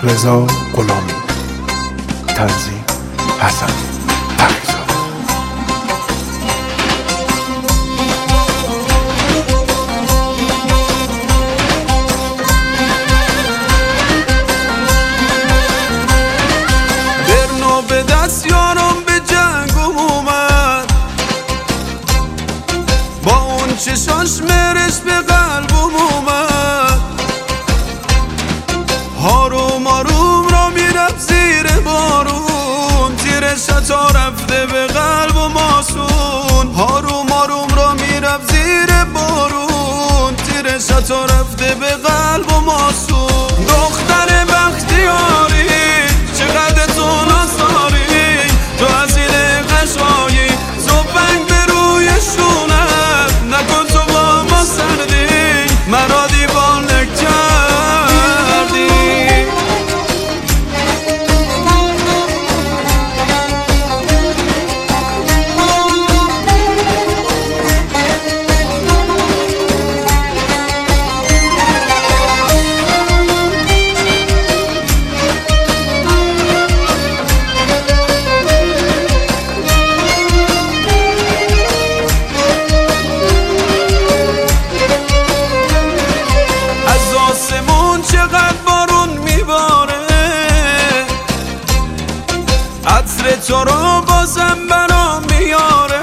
رضا غلامی، تنظیم حسن تقی‌زاده. برنو به دست یارم به جنگم اومد، با اون چشاش مرش به قلبم اومد. هاروم آروم را میرفت زیر بارون، زیر شتا رفته به قلب و ماسون. هاروم آروم را میرفت زیر بارون، زیر شتا رفته به قلب و ماسون. دختر بختیاری چقدر تو نازاری، تو از این قشایی زبنگ به روی شونت. نکن تو با ما سردی، مرا دیوانه کردی. چقدر بارون میباره، عطر تو رو بازم برام میاره.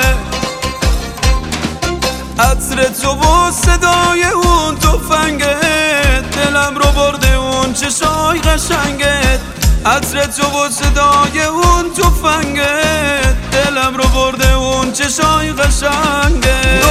عطر تو و صدای اون تفنگت، دلم رو برده اون چشای قشنگت. عطر تو و صدای اون تفنگت، دلم رو برده اون چشای قشنگت.